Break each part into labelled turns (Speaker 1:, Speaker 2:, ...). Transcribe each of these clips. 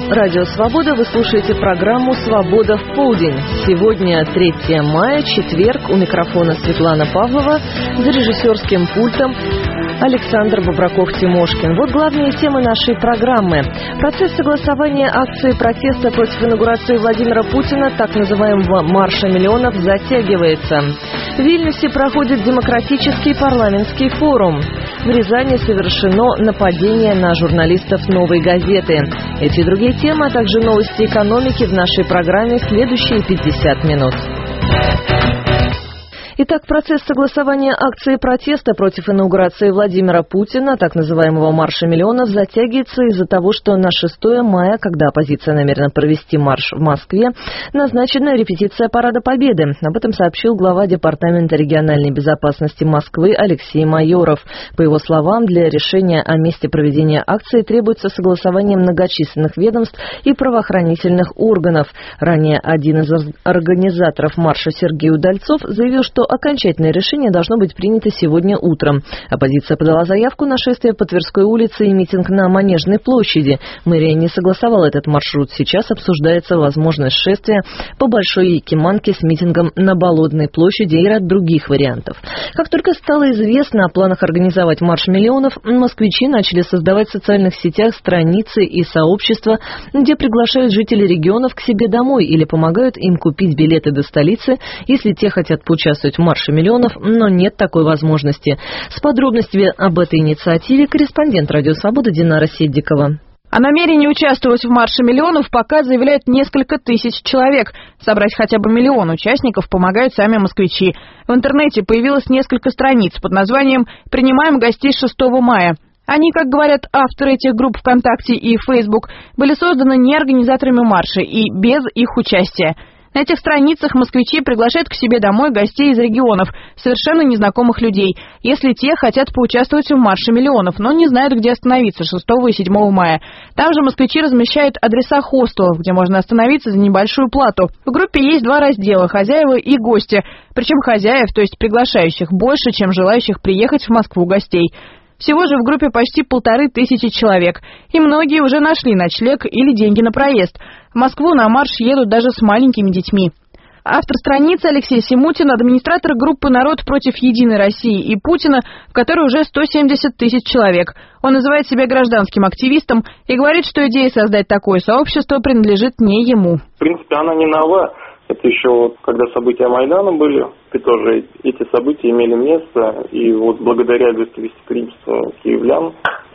Speaker 1: Радио «Свобода», вы слушаете программу «Свобода в полдень». Сегодня 3 мая, четверг, у микрофона Светлана Павлова, за режиссерским пультом Александр Бобраков-Тимошкин. Вот главные темы нашей программы. Процесс согласования акции протеста против инаугурации Владимира Путина, так называемого «Марша миллионов», затягивается. В Вильнюсе проходит демократический парламентский форум. В Рязани совершено нападение на журналистов «Новой газеты». Эти и другие темы, а также новости экономики в нашей программе в следующие 50 минут. Итак, процесс согласования акции протеста против инаугурации Владимира Путина, так называемого «Марша миллионов», затягивается из-за того, что на 6 мая, когда оппозиция намерена провести марш в Москве, назначена репетиция Парада Победы. Об этом сообщил глава Департамента региональной безопасности Москвы Алексей Майоров. По его словам, для решения о месте проведения акции требуется согласование многочисленных ведомств и правоохранительных органов. Ранее один из организаторов марша Сергей Удальцов заявил, что окончательное решение должно быть принято сегодня утром. Оппозиция подала заявку на шествие по Тверской улице и митинг на Манежной площади. Мэрия не согласовала этот маршрут. Сейчас обсуждается возможность шествия по Большой Якиманке с митингом на Болотной площади и ряд других вариантов. Как только стало известно о планах организовать марш миллионов, москвичи начали создавать в социальных сетях страницы и сообщества, где приглашают жителей регионов к себе домой или помогают им купить билеты до столицы, если те хотят поучаствовать в марше миллионов, но нет такой возможности. С подробностями об этой инициативе корреспондент «Радио Свобода» Динара Седдикова.
Speaker 2: О намерении участвовать в марше миллионов пока заявляют несколько тысяч человек. Собрать хотя бы 1 миллион участников помогают сами москвичи. В интернете появилось несколько страниц под названием «Принимаем гостей 6 мая». Они, как говорят авторы этих групп ВКонтакте и Facebook, были созданы не организаторами марша и без их участия. На этих страницах москвичи приглашают к себе домой гостей из регионов, совершенно незнакомых людей, если те хотят поучаствовать в марше миллионов, но не знают, где остановиться 6 и 7 мая. Там же москвичи размещают адреса хостелов, где можно остановиться за небольшую плату. В группе есть 2 раздела – хозяева и гости. Причем хозяев, то есть приглашающих, больше, чем желающих приехать в Москву гостей. Всего же в группе почти 1500 человек, и многие уже нашли ночлег или деньги на проезд. В Москву на марш едут даже с маленькими детьми. Автор страницы Алексей Симутин, администратор группы «Народ против Единой России» и Путина, в которой уже 170 тысяч человек. Он называет себя гражданским активистом и говорит, что идея создать такое сообщество принадлежит не ему.
Speaker 3: В принципе, она не нова. Это еще когда события Майдана были, и тоже эти события имели место. И вот благодаря гостеприимству киевлян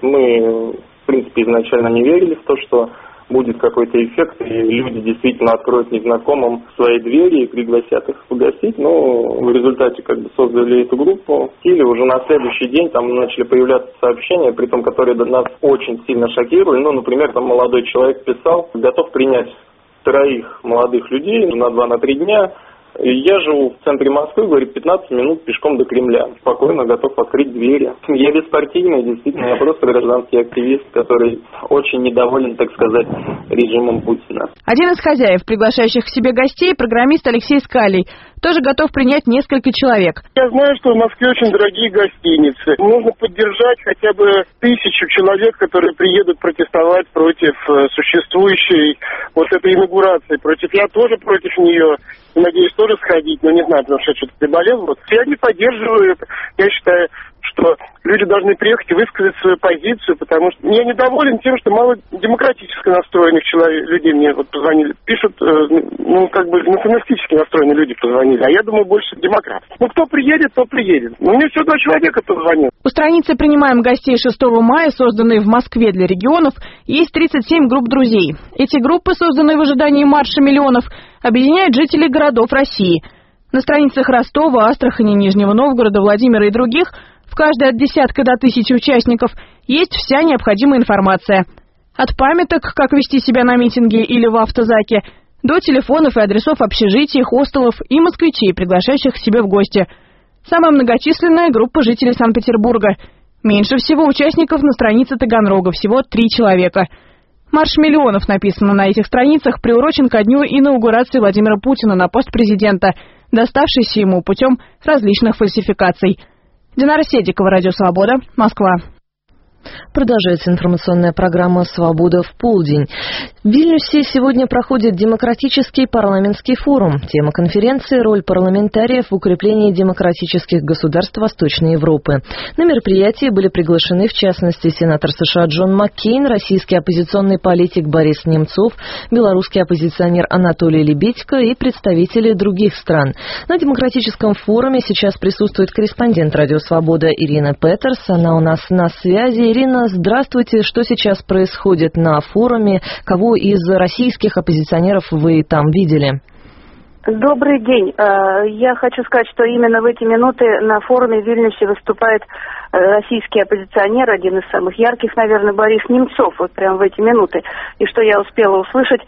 Speaker 3: мы, в принципе, изначально не верили в то, что будет какой-то эффект, и люди действительно откроют незнакомым свои двери и пригласят их погостить. Но в результате создали эту группу. В Киеве уже на следующий день там начали появляться сообщения, притом которые нас очень сильно шокировали. Например, там молодой человек писал, готов принять 3 молодых людей на 2-3 дня. И я живу в центре Москвы, говорит, 15 минут пешком до Кремля. Спокойно готов открыть двери. Я беспартийный, действительно, я просто гражданский активист, который очень недоволен, так сказать, режимом Путина.
Speaker 2: Один из хозяев, приглашающих к себе гостей, программист Алексей Скалей, тоже готов принять несколько человек.
Speaker 4: Я знаю, что в Москве очень дорогие гостиницы. Нужно поддержать хотя бы 1000 человек, которые приедут протестовать против существующей вот этой инаугурации. Я тоже против нее. Надеюсь, тоже сходить, но не знаю, потому что я что-то приболел. Я не поддерживаю это. Я считаю, что люди должны приехать и высказать свою позицию, потому что я недоволен тем, что мало демократически настроенных людей мне позвонили. Пишут, националистически настроенные люди позвонили, а я думаю, больше демократов. Кто приедет, то приедет. Мне всего 2 человека позвонил.
Speaker 2: У страницы «Принимаем гостей 6 мая», созданной в Москве для регионов, есть 37 групп друзей. Эти группы, созданные в ожидании марша миллионов, объединяют жителей городов России. На страницах Ростова, Астрахани, Нижнего Новгорода, Владимира и других в каждой от десятка до 1000 участников есть вся необходимая информация. От памяток, как вести себя на митинге или в автозаке, до телефонов и адресов общежитий, хостелов и москвичей, приглашающих к себе в гости. Самая многочисленная группа жителей Санкт-Петербурга. Меньше всего участников на странице Таганрога, всего 3 человека. Марш миллионов, написано на этих страницах, приурочен ко дню инаугурации Владимира Путина на пост президента, доставшийся ему путем различных фальсификаций. Динара Седдикова, Радио Свобода, Москва.
Speaker 1: Продолжается информационная программа «Свобода в полдень». В Вильнюсе сегодня проходит демократический парламентский форум. Тема конференции – роль парламентариев в укреплении демократических государств Восточной Европы. На мероприятии были приглашены, в частности, сенатор США Джон Маккейн, российский оппозиционный политик Борис Немцов, белорусский оппозиционер Анатолий Лебедько и представители других стран. На демократическом форуме сейчас присутствует корреспондент «Радио Свобода» Ирина Петерс. Она у нас на связи. Ирина, здравствуйте. Что сейчас происходит на форуме? Кого из российских оппозиционеров вы там видели?
Speaker 5: Добрый день. Я хочу сказать, что именно в эти минуты на форуме в Вильнюсе выступает российский оппозиционер, один из самых ярких, наверное, Борис Немцов, вот прямо в эти минуты. И что я успела услышать,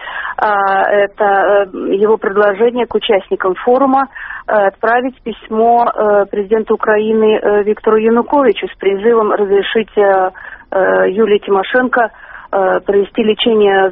Speaker 5: это его предложение к участникам форума отправить письмо президенту Украины Виктору Януковичу с призывом разрешить Юлии Тимошенко провести лечение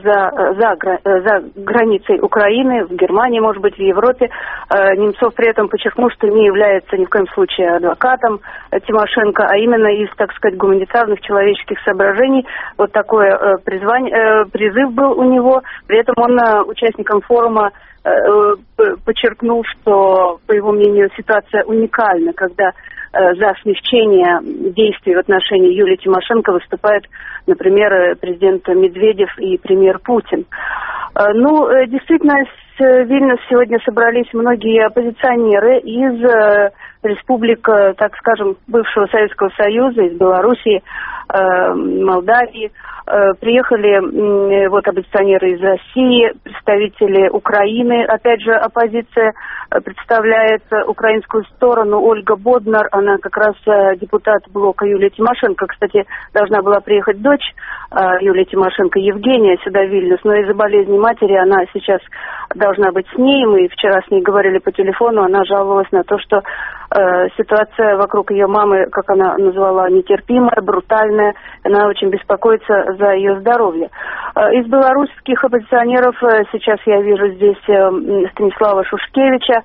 Speaker 5: за границей Украины, в Германии, может быть, в Европе. Немцов при этом подчеркнул, что не является ни в коем случае адвокатом Тимошенко, а именно из, так сказать, гуманитарных человеческих соображений. Вот такой призыв был у него. При этом он участникам форума подчеркнул, что, по его мнению, ситуация уникальна, когда за смягчение действий в отношении Юлии Тимошенко выступает, например, президент Медведев и премьер Путин. Действительно, в Вильнюс сегодня собрались многие оппозиционеры из республик, так скажем, бывшего Советского Союза, из Белоруссии, Молдавии. Приехали оппозиционеры из России, представители Украины. Опять же, оппозиция представляет украинскую сторону. Ольга Боднар, она как раз депутат блока Юлии Тимошенко. Кстати, должна была приехать дочь Юлии Тимошенко, Евгения, сюда в Вильнюс, но из-за болезни матери она сейчас должна быть с ней. Мы вчера с ней говорили по телефону, она жаловалась на то, что ситуация вокруг ее мамы, как она назвала, нетерпимая, брутальная. Она очень беспокоится за ее здоровье. Из белорусских оппозиционеров сейчас я вижу здесь Станислава Шушкевича.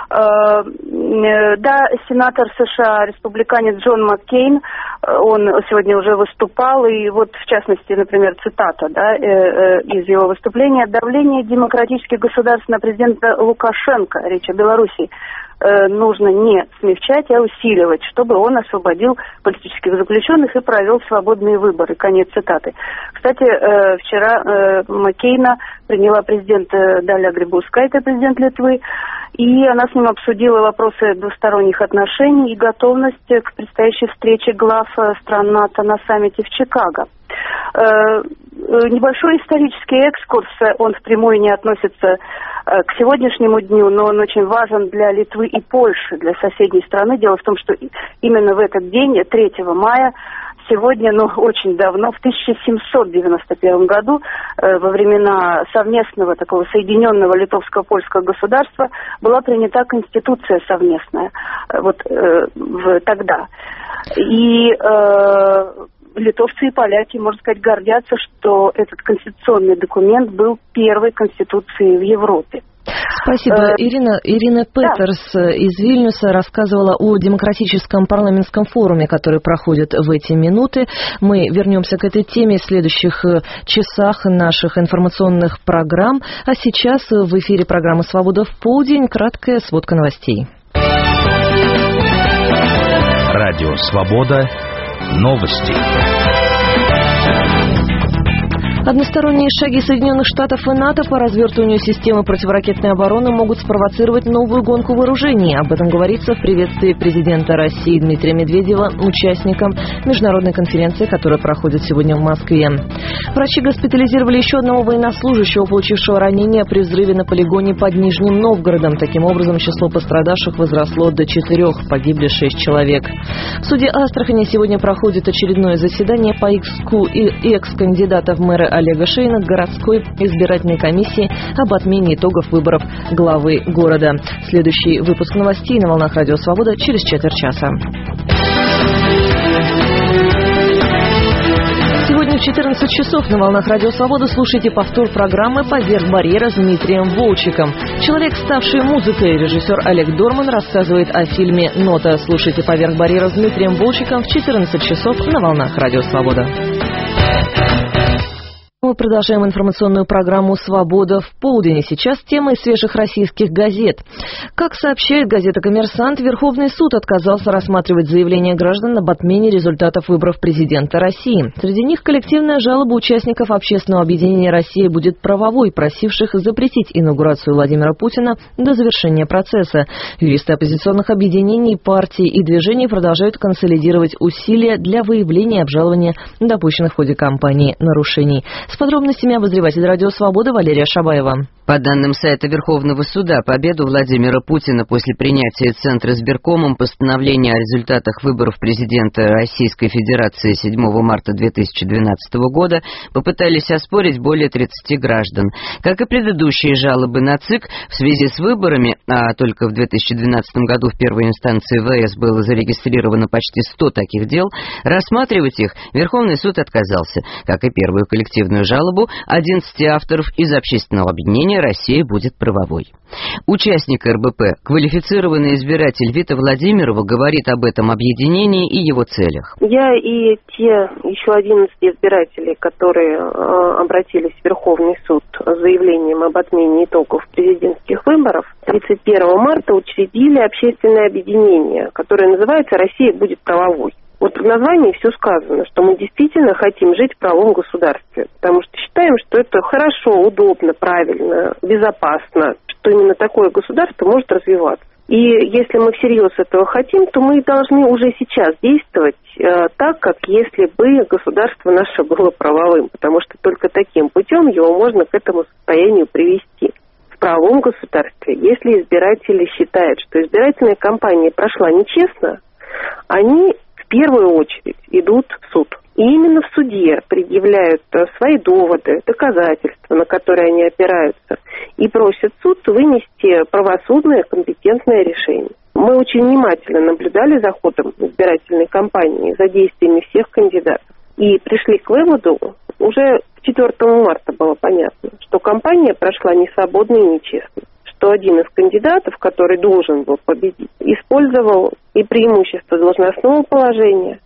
Speaker 5: Сенатор США, республиканец Джон Маккейн, он сегодня уже выступал, и вот в частности, например, цитата из его выступления: «Давление демократических государств на президента Лукашенко, речь о Белоруссии, нужно не смягчать, а усиливать, чтобы он освободил политических заключенных и провел свободные выборы». Конец цитаты. Кстати, вчера Маккейна приняла президент Даля Грибаускайте, президент Литвы, и она с ним обсудила вопросы двусторонних отношений и готовность к предстоящей встрече глав стран НАТО на саммите в Чикаго. Небольшой исторический экскурс, он впрямую не относится к сегодняшнему дню, но он очень важен для Литвы и Польши, для соседней страны. Дело в том, что именно в этот день, 3 мая, сегодня, очень давно, в 1791 году, во времена совместного такого соединенного литовско-польского государства, была принята конституция совместная, тогда. И литовцы и поляки, можно сказать, гордятся, что этот конституционный документ был первой конституцией в Европе.
Speaker 1: Спасибо. Ирина Петерс из Вильнюса рассказывала о демократическом парламентском форуме, который проходит в эти минуты. Мы вернемся к этой теме в следующих часах наших информационных программ. А сейчас в эфире программы «Свобода в полдень». Краткая сводка новостей.
Speaker 6: Радио «Свобода». Новости.
Speaker 1: Односторонние шаги Соединенных Штатов и НАТО по развертыванию системы противоракетной обороны могут спровоцировать новую гонку вооружений. Об этом говорится в приветствии президента России Дмитрия Медведева участникам международной конференции, которая проходит сегодня в Москве. Врачи госпитализировали еще одного военнослужащего, получившего ранение при взрыве на полигоне под Нижним Новгородом. Таким образом, число пострадавших возросло до 4, погибли 6 человек. В суде Астрахани сегодня проходит очередное заседание по иску экс-кандидата в мэры Олега Шейна городской избирательной комиссии об отмене итогов выборов главы города. Следующий выпуск новостей на волнах Радио Свобода через четверть часа. Сегодня в 14 часов на волнах Радио Свобода слушайте повтор программы «Поверх барьера» с Дмитрием Волчиком. Человек, ставший музыкой, режиссер Олег Дорман рассказывает о фильме «Нота». Слушайте «Поверх барьера» с Дмитрием Волчиком в 14 часов на волнах Радио Свобода. Мы продолжаем информационную программу «Свобода в полдень». Сейчас тема из свежих российских газет. Как сообщает газета «Коммерсант», Верховный суд отказался рассматривать заявления граждан об отмене результатов выборов президента России. Среди них коллективная жалоба участников общественного объединения «Россия будет правовой», просивших запретить инаугурацию Владимира Путина до завершения процесса. Юристы оппозиционных объединений, партий и движений продолжают консолидировать усилия для выявления и обжалования допущенных в ходе кампании нарушений. С подробностями обозреватель «Радио Свобода» Валерия Шабаева.
Speaker 7: По данным сайта Верховного суда, победу Владимира Путина после принятия Центра избиркомом постановления о результатах выборов президента Российской Федерации 7 марта 2012 года попытались оспорить более 30 граждан. Как и предыдущие жалобы на ЦИК в связи с выборами, а только в 2012 году в первой инстанции ВС было зарегистрировано почти 100 таких дел, рассматривать их Верховный суд отказался. Как и первую коллективную жалобу 11 авторов из общественного объединения «Россия будет правовой». Участник РБП, квалифицированный избиратель Вита Владимирова, говорит об этом объединении и его целях.
Speaker 8: Я и те еще 11 избирателей, которые обратились в Верховный суд с заявлением об отмене итогов президентских выборов, 31 марта учредили общественное объединение, которое называется «Россия будет правовой». Вот в названии все сказано, что мы действительно хотим жить в правовом государстве, потому что считаем, что это хорошо, удобно, правильно, безопасно, что именно такое государство может развиваться. И если мы всерьез этого хотим, то мы должны уже сейчас действовать так, как если бы государство наше было правовым, потому что только таким путем его можно к этому состоянию привести. В правовом государстве, если избиратели считают, что избирательная кампания прошла нечестно, они в первую очередь идут в суд. И именно в суде предъявляют свои доводы, доказательства, на которые они опираются, и просят суд вынести правосудное, компетентное решение. Мы очень внимательно наблюдали за ходом избирательной кампании, за действиями всех кандидатов, и пришли к выводу, уже 4 марта было понятно, что кампания прошла несвободно и нечестно. Что один из кандидатов, который должен был победить, использовал и преимущество должностного положения,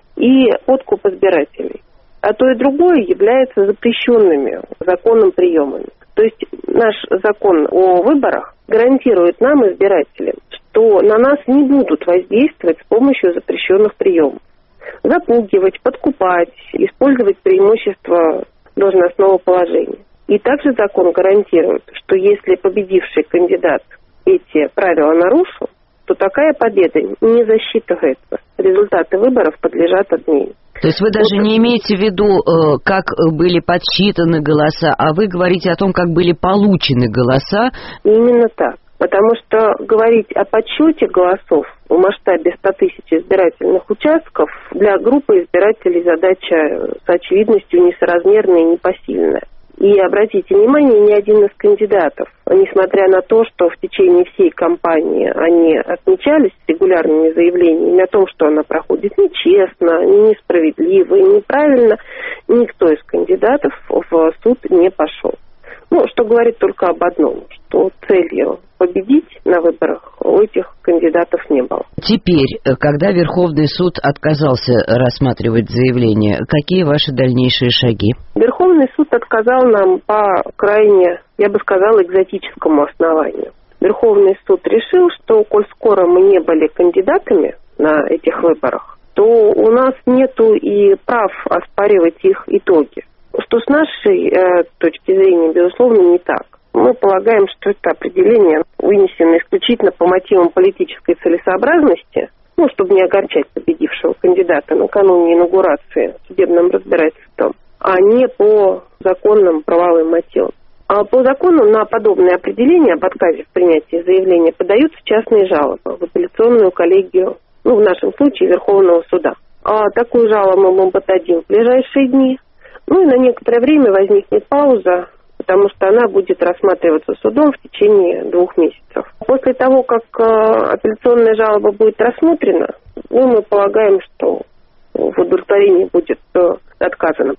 Speaker 8: и подкуп избирателей. А то и другое является запрещенными законом приемами. То есть наш закон о выборах гарантирует нам, избирателям, что на нас не будут воздействовать с помощью запрещенных приемов. Запугивать, подкупать, использовать преимущество должностного положения. И также закон гарантирует, что если победивший кандидат эти правила нарушил, то такая победа не засчитывается. Результаты выборов подлежат отмене.
Speaker 7: То есть вы даже не имеете в виду, как были подсчитаны голоса, а вы говорите о том, как были получены голоса?
Speaker 8: Именно так. Потому что говорить о подсчете голосов в масштабе 100 тысяч избирательных участков для группы избирателей задача с очевидностью несоразмерная и непосильная. И обратите внимание, ни один из кандидатов, несмотря на то, что в течение всей кампании они отмечались регулярными заявлениями о том, что она проходит нечестно, несправедливо и неправильно, никто из кандидатов в суд не пошел. Ну, что говорит только об одном, что целью победить на выборах у этих кандидатов не было.
Speaker 7: Теперь, когда Верховный суд отказался рассматривать заявление, какие ваши дальнейшие шаги?
Speaker 8: Верховный суд отказал нам по крайне, я бы сказала, экзотическому основанию. Верховный суд решил, что, коль скоро мы не были кандидатами на этих выборах, то у нас нету и прав оспаривать их итоги. Что с нашей точки зрения, безусловно, не так. Мы полагаем, что это определение вынесено исключительно по мотивам политической целесообразности, чтобы не огорчать победившего кандидата накануне инаугурации судебным разбирательством, а не по законным правовым мотивам. А по закону на подобное определение об отказе в принятии заявления подаются частные жалобы в апелляционную коллегию, в нашем случае Верховного суда. А такую жалобу мы подадим в ближайшие дни. И на некоторое время возникнет пауза, потому что она будет рассматриваться судом в течение 2 месяцев. После того, как апелляционная жалоба будет рассмотрена, мы полагаем, что в удовлетворении будет отказано.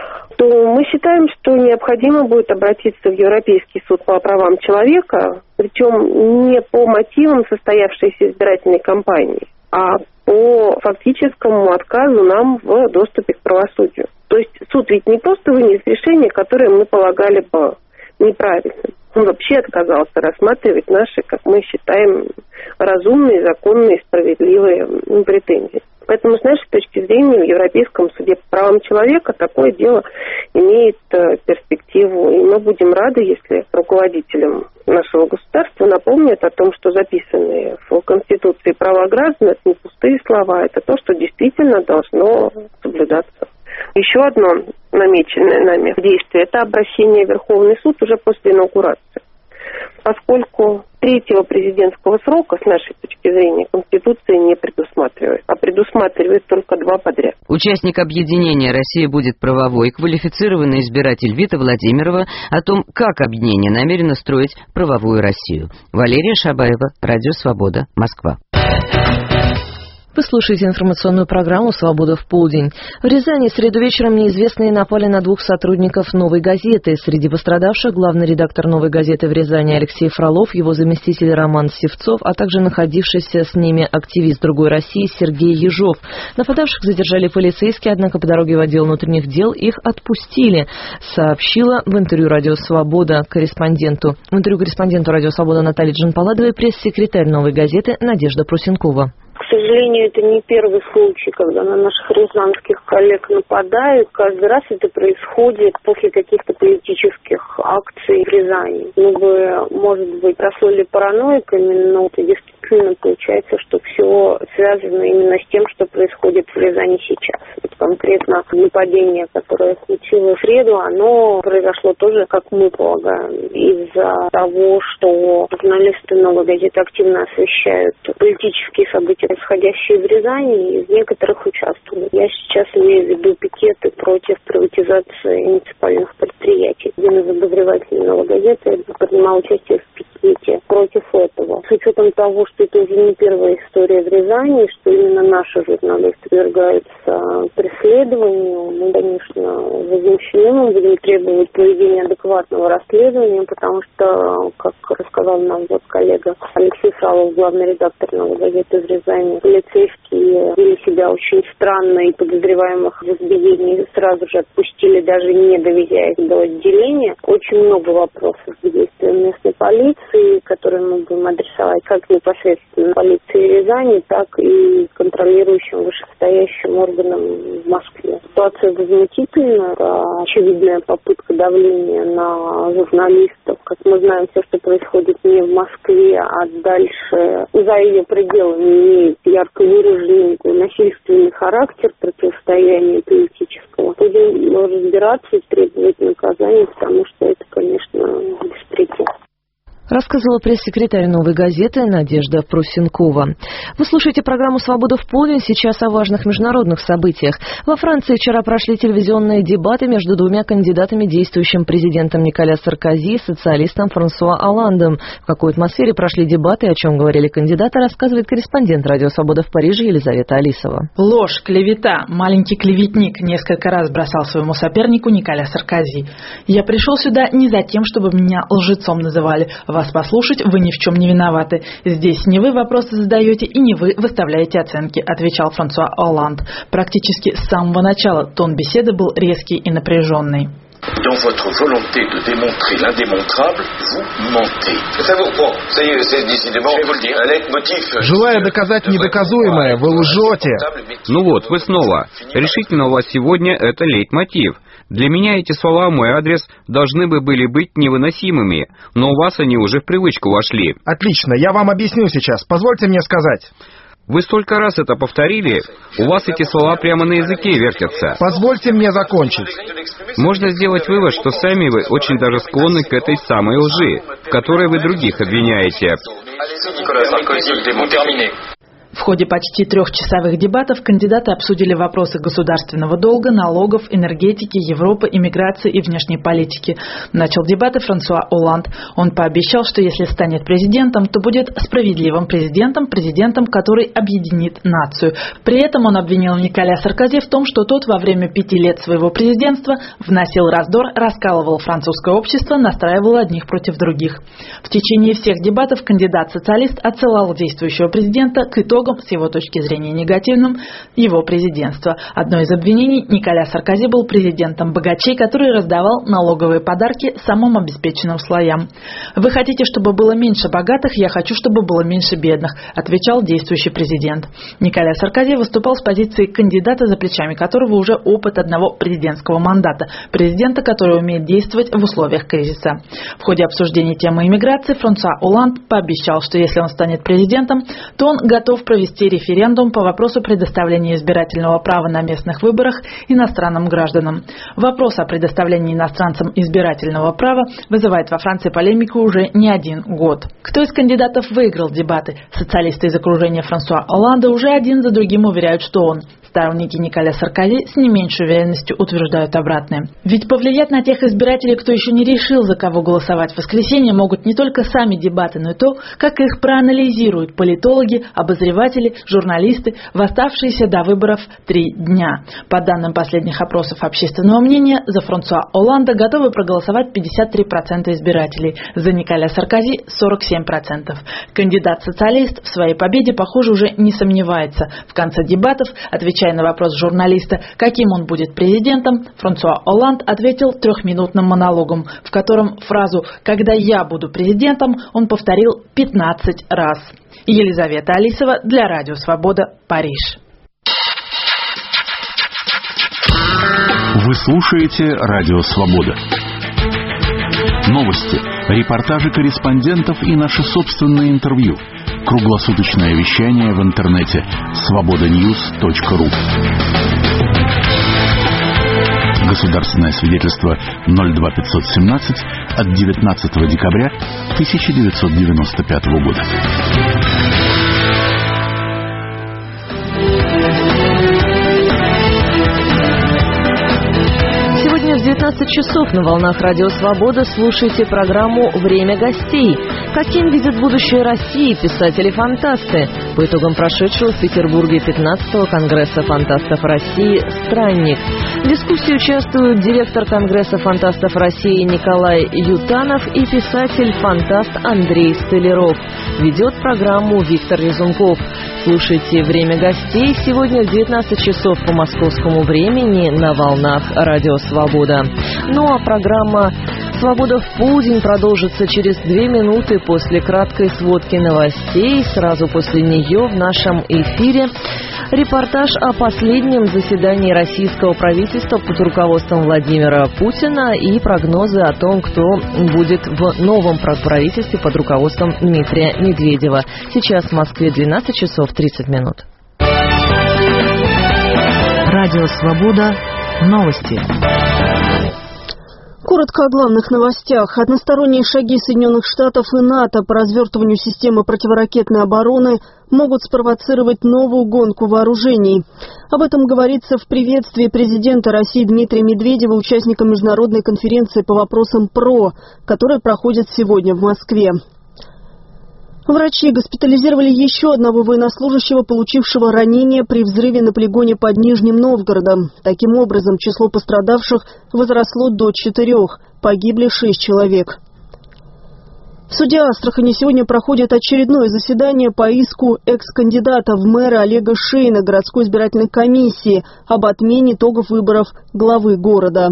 Speaker 8: то мы считаем, что необходимо будет обратиться в Европейский суд по правам человека, причем не по мотивам состоявшейся избирательной кампании, а по фактическому отказу нам в доступе к правосудию. То есть суд ведь не просто вынес решение, которое мы полагали бы неправильным. Он вообще отказался рассматривать наши, как мы считаем, разумные, законные, справедливые претензии. Поэтому, с нашей точки зрения, в Европейском суде по правам человека такое дело имеет перспективу. И мы будем рады, если руководителям нашего государства напомнят о том, что записанные в Конституции права граждан – это не пустые слова, это то, что действительно должно соблюдаться. Еще одно намеченное нами действие – это обращение в Верховный суд уже после инаугурации. Поскольку третьего президентского срока, с нашей точки зрения, Конституция не предусматривает, а предусматривает только 2 подряд.
Speaker 7: Участник объединения «Россия будет правовой», квалифицированный избиратель Вита Владимирова о том, как объединение намерено строить правовую Россию. Валерия Шабаева, Радио Свобода, Москва.
Speaker 1: Вы слушаете информационную программу «Свобода в полдень». В Рязани в среду вечером неизвестные напали на 2 сотрудников «Новой газеты». Среди пострадавших главный редактор «Новой газеты» в Рязани Алексей Фролов, его заместитель Роман Севцов, а также находившийся с ними активист «Другой России» Сергей Ежов. Нападавших задержали полицейские, однако по дороге в отдел внутренних дел их отпустили, сообщила в интервью «Радио Свобода» корреспонденту. В интервью корреспонденту «Радио Свобода» Наталье Джанпаладовой пресс-секретарь «Новой газеты» Надежда Прусенкова.
Speaker 9: К сожалению, это не первый случай, когда на наших рязанских коллег нападают. Каждый раз это происходит после каких-то политических акций в Рязани. Мы бы, может быть, прослыли параноиками, но это действительно получается, что все связано именно с тем, что происходит в Рязани сейчас. Вот конкретно нападение, которое случилось в среду, оно произошло тоже, как мы полагаем, из-за того, что журналисты «Новой газеты» активно освещают политические события, происходящие в Рязани, и из некоторых участвовали. Я сейчас имею в виду пикеты против приватизации муниципальных предприятий. Один из обозревателей «Новой газеты» принимал участие в пикете против этого. С учетом того, что это уже не первая история в Рязани, что именно наши журналисты подвергаются преследованию, мы, конечно, возмущены, мы будем требовать проведения адекватного расследования, потому что, как рассказал нам вот коллега Алексей Фролов, главный редактор «Новой газеты» в Рязани, полицейские вели себя очень странно, и подозреваемых в избиении сразу же отпустили, даже не довезя их до отделения. Очень много вопросов к действиям местной полиции, которые мы будем адресовать как непосредственно полиции Рязани, так и контролирующим вышестоящим органам в Москве. Ситуация возмутительна, это очевидная попытка давления на журналистов. Как мы знаем, все, что происходит не в Москве, а дальше за ее пределами, имеет ярко выраженный насильственный характер противостояния политического. Будем разбираться и требовать наказания, потому что это, конечно, беспредел.
Speaker 1: Рассказывала пресс-секретарь «Новой газеты» Надежда Прусенкова. Вы слушаете программу «Свобода в полдень». Сейчас о важных международных событиях. Во Франции вчера прошли телевизионные дебаты между 2 кандидатами, действующим президентом Николя Саркози и социалистом Франсуа Олландом. В какой атмосфере прошли дебаты и о чем говорили кандидаты, рассказывает корреспондент «Радио Свобода» в Париже Елизавета Алисова.
Speaker 10: Ложь, клевета. Маленький клеветник несколько раз бросал своему сопернику Николя Саркози. «Я пришел сюда не за тем, чтобы меня лжецом называли. Вас послушать, вы ни в чем не виноваты. Здесь не вы вопросы задаете и не вы выставляете оценки», отвечал Франсуа Олланд. Практически с самого начала тон беседы был резкий и напряженный.
Speaker 11: Dans votre volonté de démontrer l'indémontrable, vous mentez. C'est vous. Bon, ça y est, c'est décidément, je vais vous le dire, un leitmotiv.
Speaker 12: Желая доказать недоказуемое, вы лжете.
Speaker 13: Ну вот, вы снова. Решительно у вас сегодня это лейтмотив. Для меня эти слова в мой адрес должны бы были быть невыносимыми, но у вас они уже в привычку вошли.
Speaker 12: Отлично, я вам объясню сейчас. Позвольте мне сказать.
Speaker 13: Вы столько раз это повторили, у вас эти слова прямо на языке вертятся.
Speaker 12: Позвольте мне закончить.
Speaker 13: Можно сделать вывод, что сами вы очень даже склонны к этой самой лжи, в которой вы других обвиняете.
Speaker 10: В ходе почти трехчасовых дебатов кандидаты обсудили вопросы государственного долга, налогов, энергетики, Европы, иммиграции и внешней политики. Начал дебаты Франсуа Олланд. Он пообещал, что если станет президентом, то будет справедливым президентом, который объединит нацию. При этом он обвинил Николя Саркози в том, что тот во время 5 лет своего президентства вносил раздор, раскалывал французское общество, настраивал одних против других. В течение всех дебатов кандидат-социалист отсылал действующего президента к итогам, с его точки зрения негативным, его президентства. Одно из обвинений: Николя Саркози был президентом богачей, который раздавал налоговые подарки самым обеспеченным слоям. «Вы хотите, чтобы было меньше богатых, я хочу, чтобы было меньше бедных», отвечал действующий президент. Николя Саркози выступал с позиции кандидата, за плечами которого уже опыт одного президентского мандата, президента, который умеет действовать в условиях кризиса. В ходе обсуждения темы иммиграции Франсуа Олланд пообещал, что если он станет президентом, то он готов провести референдум по вопросу предоставления избирательного права на местных выборах иностранным гражданам. Вопрос о предоставлении иностранцам избирательного права вызывает во Франции полемику уже не один год. Кто из кандидатов выиграл дебаты? Социалисты из окружения Франсуа Олланда уже один за другим уверяют, что он. Сторонники Николя Саркози с не меньшей уверенностью утверждают обратное. Ведь повлиять на тех избирателей, кто еще не решил, за кого голосовать в воскресенье, могут не только сами дебаты, но и то, как их проанализируют политологи, обозреватели, журналисты в оставшиеся до выборов 3 дня. По данным последних опросов общественного мнения, за Франсуа Олланда готовы проголосовать 53% избирателей, за Николя Саркози 47%. Кандидат-социалист в своей победе, похоже, уже не сомневается. В конце дебатов, отвечая на вопрос журналиста, каким он будет президентом, Франсуа Олланд ответил 3-минутным монологом, в котором фразу «когда я буду президентом» он повторил 15 раз. Елизавета Алисова для Радио Свобода, Париж.
Speaker 6: Вы слушаете Радио Свобода. Новости, репортажи корреспондентов и наши собственные интервью. Круглосуточное вещание в интернете svobodanews.ru. Государственное свидетельство 02517 от 19 декабря 1995 года.
Speaker 1: Сегодня в 19 часов на волнах Радио Свобода слушайте программу «Время гостей». Каким видит будущее России писатели-фантасты? По итогам прошедшего в Петербурге 15-го Конгресса фантастов России «Странник». В дискуссии участвуют директор Конгресса фантастов России Николай Ютанов и писатель-фантаст Андрей Столяров. Ведет программу Виктор Резунков. Слушайте «Время гостей» сегодня в 19 часов по московскому времени на волнах Радио Свобода. Ну а программа «Свобода в полдень» продолжится через 2 минуты после краткой сводки новостей. Сразу после нее в нашем эфире репортаж о последнем заседании российского правительства под руководством Владимира Путина и прогнозы о том, кто будет в новом правительстве под руководством Дмитрия Медведева. Сейчас в Москве 12 часов 30 минут.
Speaker 14: Радио Свобода. Новости.
Speaker 15: Коротко о главных новостях. Односторонние шаги Соединенных Штатов и НАТО по развертыванию системы противоракетной обороны могут спровоцировать новую гонку вооружений. Об этом говорится в приветствии президента России Дмитрия Медведева участникам международной конференции по вопросам ПРО, которая проходит сегодня в Москве. Врачи госпитализировали еще одного военнослужащего, получившего ранение при взрыве на полигоне под Нижним Новгородом. Таким образом, число пострадавших возросло до 4. Погибли 6 человек. В суде Астрахани сегодня проходит очередное заседание по иску экс-кандидата в мэры Олега Шейна городской избирательной комиссии об отмене итогов выборов главы города.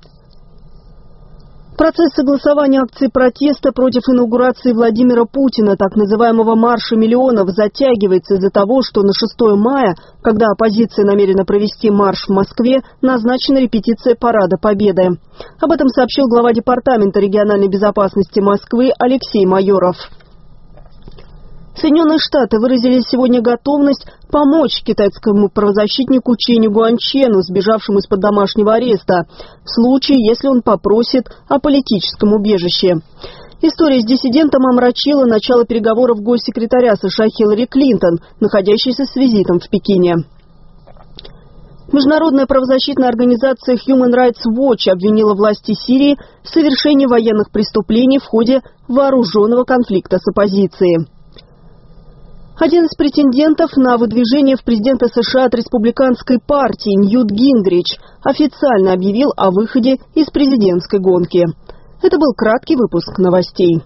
Speaker 15: Процесс согласования акций протеста против инаугурации Владимира Путина, так называемого «Марша миллионов», затягивается из-за того, что на 6 мая, когда оппозиция намерена провести марш в Москве, назначена репетиция Парада Победы. Об этом сообщил глава Департамента региональной безопасности Москвы Алексей Майоров. Соединенные Штаты выразили сегодня готовность помочь китайскому правозащитнику Ченю Гуанчену, сбежавшему из-под домашнего ареста, в случае, если он попросит о политическом убежище. История с диссидентом омрачила начало переговоров госсекретаря США Хиллари Клинтон, находящейся с визитом в Пекине. Международная правозащитная организация Human Rights Watch обвинила власти Сирии в совершении военных преступлений в ходе вооруженного конфликта с оппозицией. Один из претендентов на выдвижение в президенты США от республиканской партии, Ньют Гингрич, официально объявил о выходе из президентской гонки. Это был краткий выпуск новостей.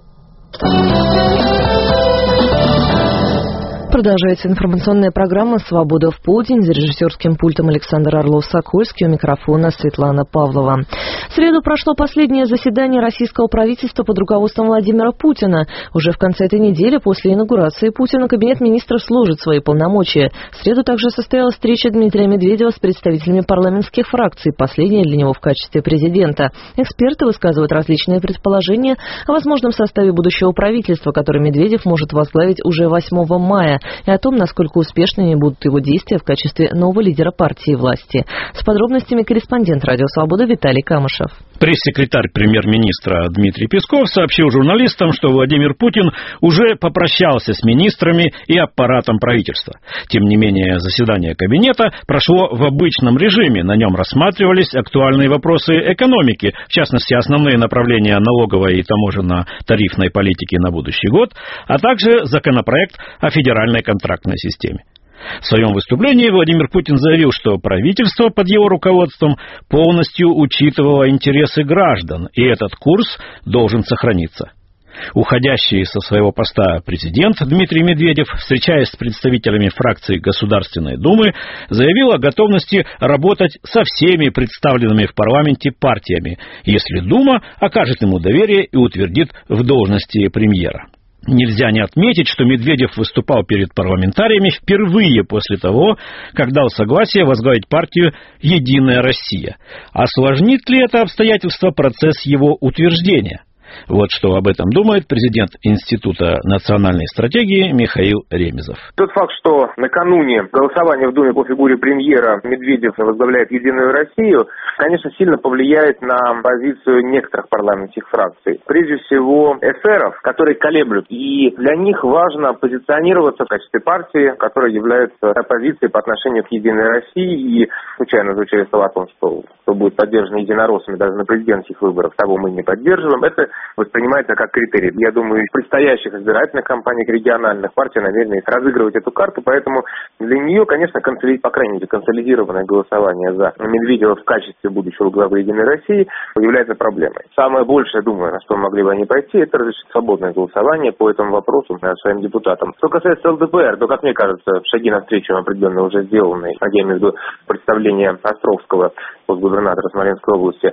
Speaker 1: Продолжается информационная программа «Свобода в полдень». За режиссерским пультом Александр Орлов-Сокольский, у микрофона Светлана Павлова. В среду прошло последнее заседание российского правительства под руководством Владимира Путина. Уже в конце этой недели, после инаугурации Путина, Кабинет министров сложит свои полномочия. В среду также состоялась встреча Дмитрия Медведева с представителями парламентских фракций, последняя для него в качестве президента. Эксперты высказывают различные предположения о возможном составе будущего правительства, которое Медведев может возглавить уже 8 мая. И о том, насколько успешными будут его действия в качестве нового лидера партии и власти. С подробностями корреспондент «Радио Свобода» Виталий Камышев.
Speaker 16: Пресс-секретарь премьер-министра Дмитрий Песков сообщил журналистам, что Владимир Путин уже попрощался с министрами и аппаратом правительства. Тем не менее, заседание кабинета прошло в обычном режиме. На нем рассматривались актуальные вопросы экономики, в частности, основные направления налоговой и таможенно-тарифной политики на будущий год, а также законопроект о федеральной контрактной системе. В своем выступлении Владимир Путин заявил, что правительство под его руководством полностью учитывало интересы граждан, и этот курс должен сохраниться. Уходящий со своего поста президент Дмитрий Медведев, встречаясь с представителями фракции Государственной Думы, заявил о готовности работать со всеми представленными в парламенте партиями, если Дума окажет ему доверие и утвердит в должности премьера. Нельзя не отметить, что Медведев выступал перед парламентариями впервые после того, как дал согласие возглавить партию «Единая Россия». Осложнит ли это обстоятельство процесс его утверждения? Вот что об этом думает президент Института национальной стратегии Михаил Ремезов.
Speaker 3: Тот факт, что накануне голосования в Думе по фигуре премьера Медведев возглавляет «Единую Россию», конечно, сильно повлияет на позицию некоторых парламентских фракций. Прежде всего, эсеров, которые колеблют. И для них важно позиционироваться в качестве партии, которая является оппозицией по отношению к «Единой России». И случайно звучали слова о том, что будет поддержано единороссами даже на президентских выборах, того мы не поддерживаем. Это воспринимается как критерий. Я думаю, в предстоящих избирательных кампаниях региональных партий намерены разыгрывать эту карту, поэтому для нее, конечно, по крайней мере, консолидированное голосование за Медведева в качестве будущего главы «Единой России» является проблемой. Самое большее, думаю, на что могли бы они пойти, это разрешить свободное голосование по этому вопросу своим депутатам. Что касается ЛДПР, то, как мне кажется, шаги навстречу определенно уже сделаны. Я имею в виду представление Островского, губернатора Смоленской области.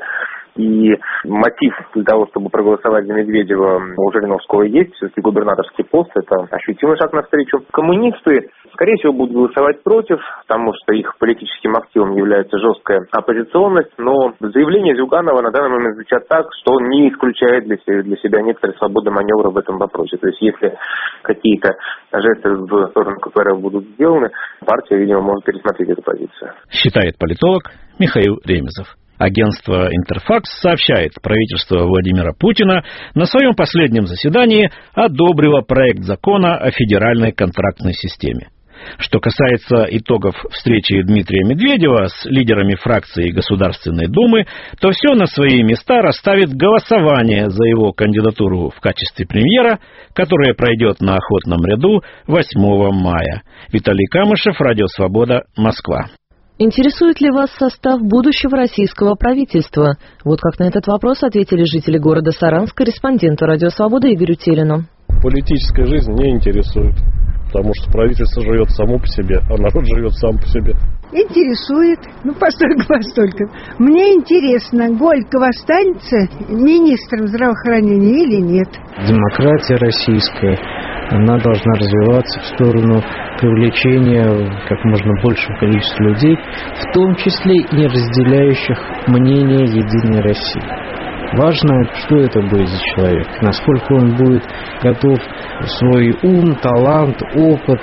Speaker 3: И мотив для того, чтобы проголосовать за Медведева у Жириновского есть. Все-таки губернаторский пост – это ощутимый шаг навстречу. Коммунисты, скорее всего, будут голосовать против, потому что их политическим активом является жесткая оппозиционность. Но заявления Зюганова на данный момент звучат так, что он не исключает для себя некоторые свободы маневра в этом вопросе. То есть, если какие-то жесты в сторону КПРФ будут сделаны, партия, видимо, может пересмотреть эту позицию.
Speaker 16: Считает политолог Михаил Ремезов. Агентство «Интерфакс» сообщает, правительство Владимира Путина на своем последнем заседании одобрило проект закона о федеральной контрактной системе. Что касается итогов встречи Дмитрия Медведева с лидерами фракции Государственной Думы, то все на свои места расставит голосование за его кандидатуру в качестве премьера, которое пройдет на охотном ряду 8 мая. Виталий Камышев, Радио Свобода, Москва.
Speaker 1: Интересует ли вас состав будущего российского правительства? Вот как на этот вопрос ответили жители города Саранск корреспонденту «Радио Свобода» Игорю Телину.
Speaker 17: Политическая жизнь не интересует, потому что правительство живет само по себе, а народ живет сам по себе.
Speaker 18: Интересует, постольку. Мне интересно, Гольков останется министром здравоохранения или нет?
Speaker 19: Демократия российская, она должна развиваться в сторону привлечения как можно большего количества людей, в том числе и не разделяющих мнение Единой России. Важно, что это будет за человек, насколько он будет готов свой ум, талант, опыт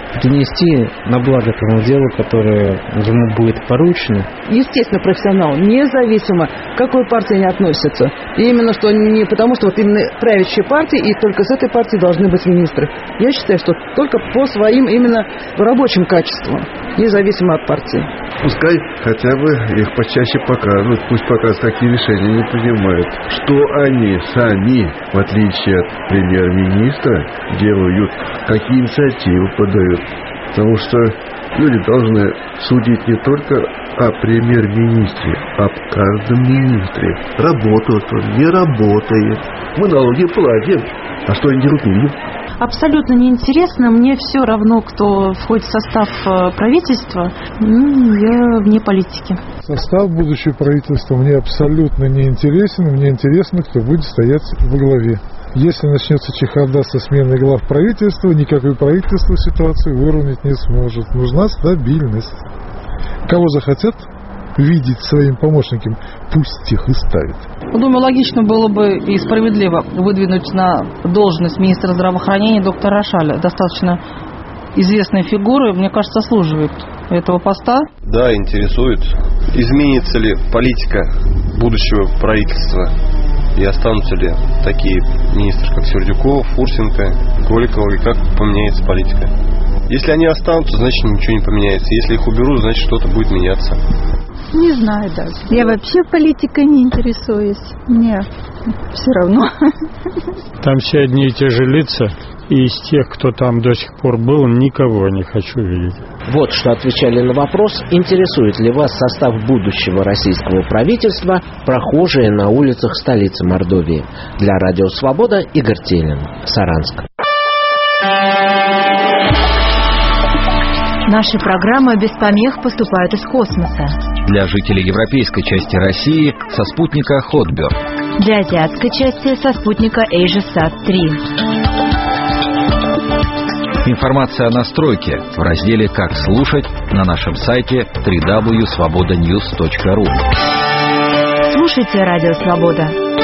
Speaker 19: принести на благо тому делу, которое ему будет поручено.
Speaker 20: Естественно, профессионал, независимо, к какой партии они относятся. И именно что не потому, что вот именно правящие партии, и только с этой партии должны быть министры. Я считаю, что только по своим именно рабочим качествам, независимо от партии.
Speaker 21: Пускай хотя бы их почаще показывают, пусть показывают, какие решения они принимают. Что они сами, в отличие от премьер-министра, делают, какие инициативы подают. Потому что люди должны судить не только о премьер-министре, а об каждом министре. Работает он, не работает. Мы налоги платим. А что они делают, не видим.
Speaker 22: Абсолютно неинтересно. Мне все равно, кто входит в состав правительства. Я вне политики.
Speaker 23: Состав будущего правительства мне абсолютно не интересен. Мне интересно, кто будет стоять во главе. Если начнется чехарда со сменой глав правительства, никакое правительство ситуацию выровнять не сможет. Нужна стабильность. Кого захотят видеть своим помощником, пусть их и ставят.
Speaker 22: Думаю, логично было бы и справедливо выдвинуть на должность министра здравоохранения доктора Рошаля. Достаточно известная фигура, мне кажется, заслуживает этого поста.
Speaker 24: Да, интересует. Изменится ли политика будущего правительства? И останутся ли такие министры, как Сердюков, Фурсенко, Голикова, и как поменяется политика? Если они останутся, значит ничего не поменяется. Если их уберут, значит что-то будет меняться.
Speaker 22: Не знаю даже.
Speaker 25: Я вообще политикой не интересуюсь. Мне все равно.
Speaker 26: Там все одни и те же лица. И из тех, кто там до сих пор был, никого не хочу видеть.
Speaker 27: Вот что отвечали на вопрос, интересует ли вас состав будущего российского правительства, прохожие на улицах столицы Мордовии. Для Радио Свобода Игорь Телин, Саранск.
Speaker 28: Наши программы без помех поступают из космоса.
Speaker 29: Для жителей европейской части России со спутника Хотберг.
Speaker 28: Для азиатской части со спутника AsiaSat-3.
Speaker 29: Информация о настройке в разделе «Как слушать» на нашем сайте www.svobodanews.ru.
Speaker 28: Слушайте Радио Свобода.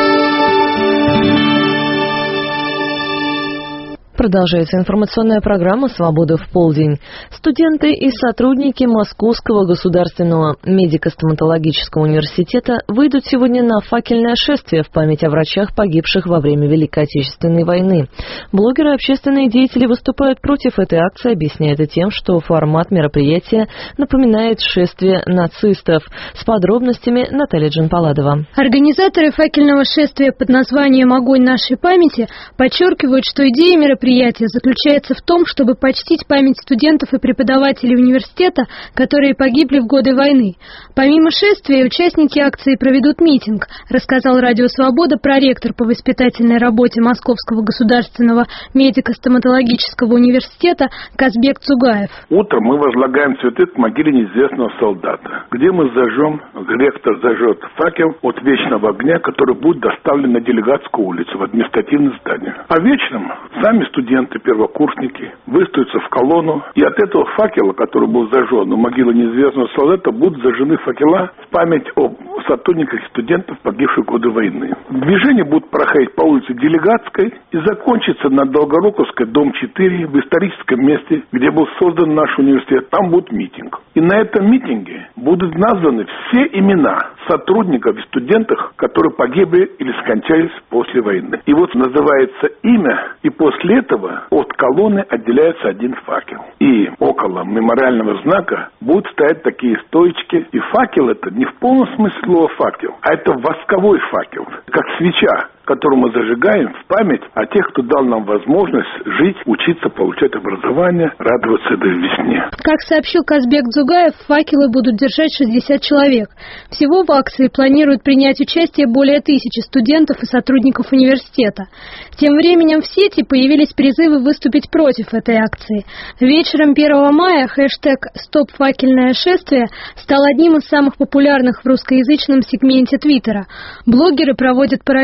Speaker 1: Продолжается информационная программа «Свобода в полдень». Студенты и сотрудники Московского государственного медико-стоматологического университета выйдут сегодня на факельное шествие в память о врачах, погибших во время Великой Отечественной войны. Блогеры и общественные деятели выступают против этой акции, объясняя это тем, что формат мероприятия напоминает шествие нацистов. С подробностями Наталья Джанпаладова.
Speaker 30: Организаторы факельного шествия под названием «Огонь нашей памяти» подчеркивают, что идея мероприятия заключается в том, чтобы почтить память студентов и преподавателей университета, которые погибли в годы войны. Помимо шествия, участники акции проведут митинг, рассказал Радио Свобода проректор по воспитательной работе Московского государственного медико-стоматологического университета Казбек Цугаев.
Speaker 31: Утром мы возлагаем цветы к могиле неизвестного солдата, где мы зажжем, ректор зажжет факел от вечного огня, который будет доставлен на Делегатскую улицу в административное здание. А вечером сами студенты, первокурсники выстроятся в колонну, и от этого факела, который был зажжен у могилы неизвестного солдата, будут зажжены факела в память о сотрудниках и студентов, погибших в годы войны. Движение будет проходить по улице Делегатской и закончится на Долгоруковской, дом 4, в историческом месте, где был создан наш университет. Там будет митинг. И на этом митинге будут названы все имена сотрудников и студентов, которые погибли или скончались после войны. И вот называется имя, и после этого от колонны отделяется один факел. И около мемориального знака будут стоять такие стоечки. И факел это не в полном смысле слова факел, а это восковой факел, как свеча, которую мы зажигаем в память о тех, кто дал нам возможность жить, учиться, получать образование, радоваться этой весне.
Speaker 30: Как сообщил Казбек Цугаев, факелы будут держать 60 человек. Всего в акции планируют принять участие более 1000 студентов и сотрудников университета. Тем временем в сети появились призывы выступить против этой акции. Вечером 1 мая хэштег «Стоп факельное шествие» стал одним из самых популярных в русскоязычном сегменте Твиттера. Блогеры проводят параллели между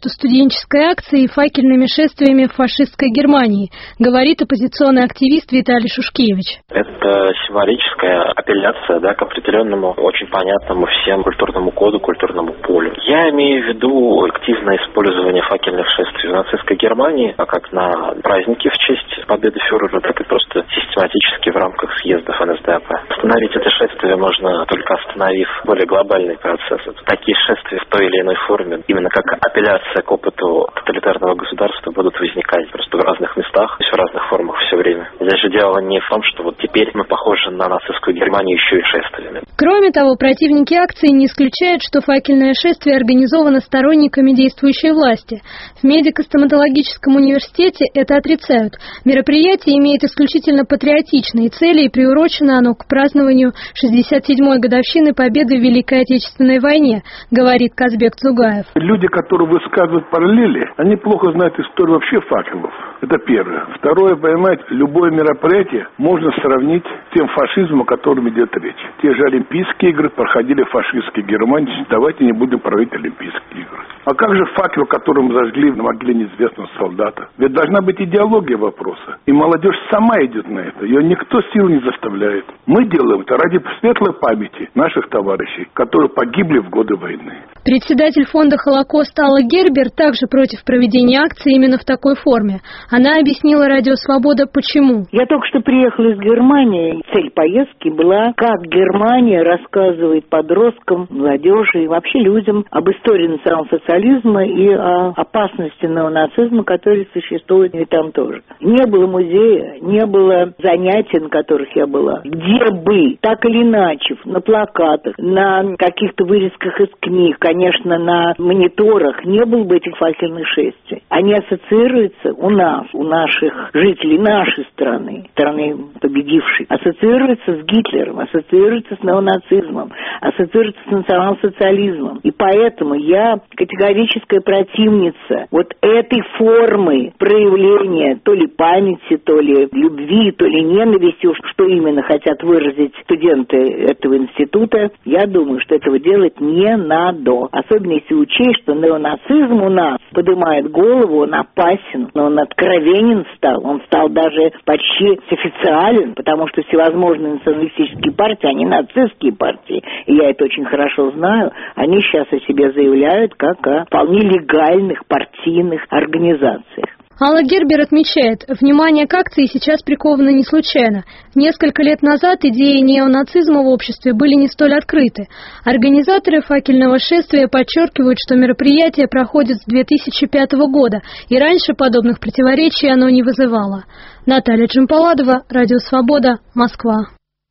Speaker 30: между студенческой акцией и факельными шествиями в фашистской Германии, говорит оппозиционный активист Виталий Шушкевич.
Speaker 2: Это символическая апелляция, к определенному, очень понятному всем культурному коду, культурному полю. Я имею в виду активное использование факельных шествий в нацистской Германии, как на праздники в честь победы фюрера, так и просто систематически в рамках съездов НСДАП. Остановить это шествие можно только остановив более глобальный процесс. Такие шествия в той или иной форме, именно как апелляция к опыту тоталитарного государства, будут возникать просто в разных местах, в разных формах все время. Здесь же дело не в том, что теперь мы похожи на нацистскую Германию еще и шествиями.
Speaker 30: Кроме того, противники акции не исключают, что факельное шествие организовано сторонниками действующей власти. В медико-стоматологическом университете это отрицают. Мероприятие имеет исключительно патриотичные цели и приурочено оно к празднованию 67-й годовщины победы в Великой Отечественной войне, говорит Казбек Цугаев.
Speaker 31: Люди, которые высказывают параллели, они плохо знают историю вообще факелов. Это первое. Второе, понимаете, любое мероприятие можно сравнить с тем фашизмом, о котором идет речь. Те же Олимпийские игры проходили в фашистской Германии. Давайте не будем проводить Олимпийские игры. А как же факел, который мы зажгли на могиле неизвестного солдата? Ведь должна быть идеология вопроса. И молодежь сама идет на это. Ее никто сил не заставляет. Мы делаем это ради светлой памяти наших товарищей, которые погибли в годы войны.
Speaker 30: Председатель фонда «Холокост» Алла Гербер также против проведения акции именно в такой форме. Она объяснила Радио Свобода, почему.
Speaker 4: Я только что приехала из Германии. Цель поездки была, как Германия рассказывает подросткам, молодежи и вообще людям об истории национал-социализма и о опасности неонацизма, который существует и там тоже. Не было музея, не было занятий, на которых я была, где бы, так или иначе, на плакатах, на каких-то вырезках из книг, конечно, на мониторах не было бы этих факельных шествий. Они ассоциируются у нас, у наших жителей нашей страны, страны победившей, ассоциируются с Гитлером, ассоциируются с неонацизмом, ассоциируются с национал-социализмом. И поэтому я категорическая противница этой формы проявления то ли памяти, то ли любви, то ли ненависти, что именно хотят выразить студенты этого института. Я думаю, что этого делать не надо. Особенно если учесть, что неонацизм у нас поднимает голову, он опасен, но он откровенен стал. Он стал даже почти официален, потому что всевозможные националистические партии, они нацистские партии. И я это очень хорошо знаю. Они сейчас о себе заявляют как о вполне легальных партийных организациях.
Speaker 30: Алла Гербер отмечает, внимание к акции сейчас приковано не случайно. Несколько лет назад идеи неонацизма в обществе были не столь открыты. Организаторы факельного шествия подчеркивают, что мероприятие проходит с 2005 года, и раньше подобных противоречий оно не вызывало. Наталья Джампаладова, Радио Свобода, Москва.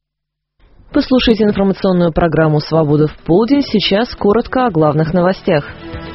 Speaker 1: Послушайте информационную программу «Свобода в полдень». Сейчас коротко о главных новостях.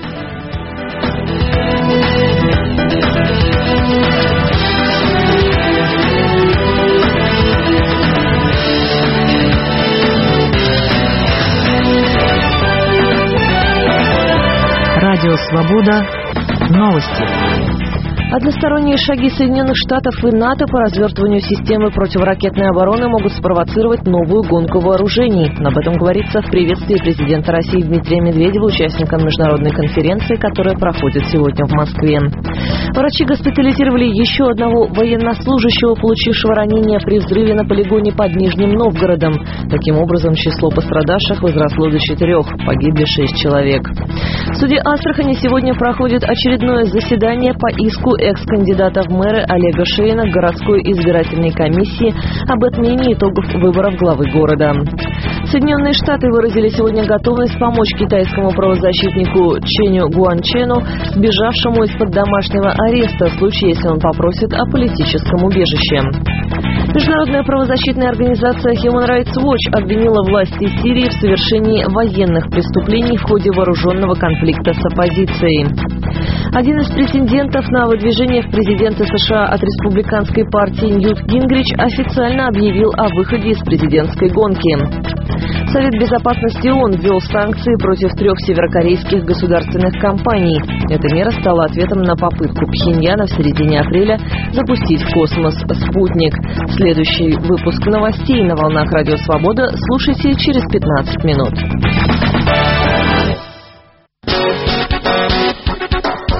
Speaker 14: Радио Свобода. Новости.
Speaker 1: Односторонние шаги Соединенных Штатов и НАТО по развертыванию системы противоракетной обороны могут спровоцировать новую гонку вооружений. Об этом говорится в приветствии президента России Дмитрия Медведева участникам международной конференции, которая проходит сегодня в Москве. Врачи госпитализировали еще одного военнослужащего, получившего ранение при взрыве на полигоне под Нижним Новгородом. Таким образом, число пострадавших возросло до 4. Погибли 6 человек. В суде Астрахани сегодня проходит очередное заседание по иску экс-кандидата в мэры Олега Шейна к городской избирательной комиссии об отмене итогов выборов главы города. Соединенные Штаты выразили сегодня готовность помочь китайскому правозащитнику Ченю Гуанчену, сбежавшему из-под домашнего ареста, в случае, если он попросит о политическом убежище. Международная правозащитная организация Human Rights Watch обвинила власти Сирии в совершении военных преступлений в ходе вооруженного конфликта с оппозицией. Один из претендентов на выдвижение в президенты США от республиканской партии Ньют Гингрич официально объявил о выходе из президентской гонки. Совет Безопасности ООН ввел санкции против 3 северокорейских государственных компаний. Эта мера стала ответом на попытку Пхеньяна в середине апреля запустить в космос спутник. Следующий выпуск новостей на волнах Радио Свобода слушайте через 15 минут.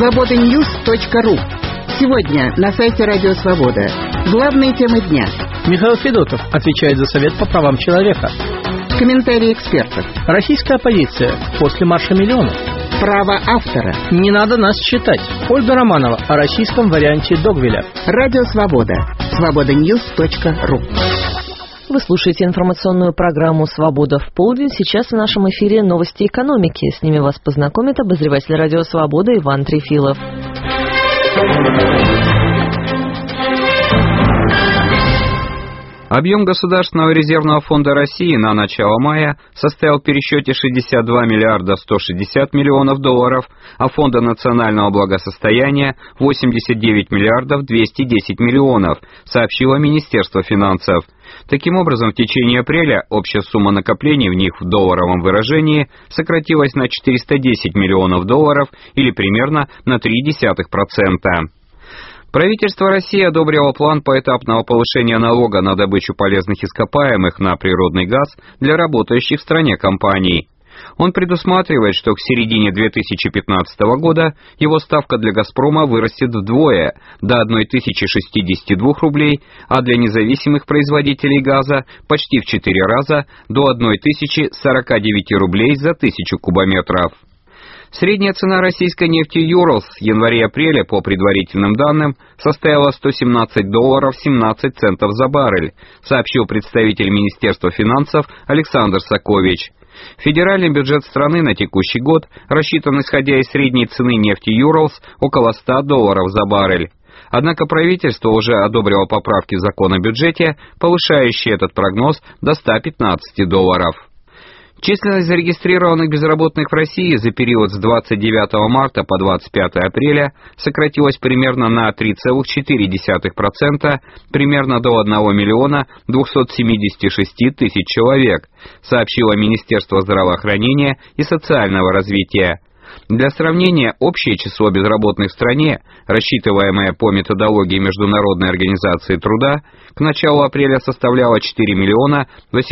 Speaker 3: Свободаnews.ру. Сегодня на сайте Радио Свобода. Главные темы дня.
Speaker 5: Михаил Федотов отвечает за Совет по правам человека.
Speaker 3: Комментарии экспертов.
Speaker 5: Российская оппозиция после марша миллионов.
Speaker 3: Право автора.
Speaker 5: Не надо нас считать. Ольга Романова о российском варианте Догвиля.
Speaker 3: Радио Свобода. Свободаnews.ру.
Speaker 1: Вы слушаете информационную программу «Свобода в полдень». Сейчас в нашем эфире новости экономики. С ними вас познакомит обозреватель Радио Свобода Иван Трефилов.
Speaker 6: Объем Государственного резервного фонда России на начало мая составил в пересчете 62 миллиарда 160 миллионов долларов, а Фонда национального благосостояния 89 миллиардов 210 миллионов, сообщило Министерство финансов. Таким образом, в течение апреля общая сумма накоплений в них в долларовом выражении сократилась на 410 миллионов долларов или примерно на 0,3%. Правительство России одобрило план поэтапного повышения налога на добычу полезных ископаемых на природный газ для работающих в стране компаний. Он предусматривает, что к середине 2015 года его ставка для «Газпрома» вырастет вдвое, до 1062 рублей, а для независимых производителей газа почти в 4 раза, до 1049 рублей за 1000 кубометров. Средняя цена российской нефти «Юралс» в январе-апреле, по предварительным данным, составила $117 17 центов за баррель, сообщил представитель Министерства финансов Александр Сакович. Федеральный бюджет страны на текущий год рассчитан, исходя из средней цены нефти «Юралс», около $100 за баррель. Однако правительство уже одобрило поправки в закон о бюджете, повышающие этот прогноз до $115. Численность зарегистрированных безработных в России за период с 29 марта по 25 апреля сократилась примерно на 3,4%, примерно до 1 миллиона 276 тысяч человек, сообщило Министерство здравоохранения и социального развития. Для сравнения, общее число безработных в стране, рассчитываемое по методологии Международной организации труда, к началу апреля составляло 4 миллиона